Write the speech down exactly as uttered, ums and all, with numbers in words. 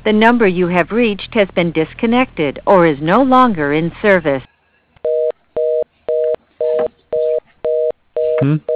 The number you have reached has been disconnected or is no longer in service. Hmm?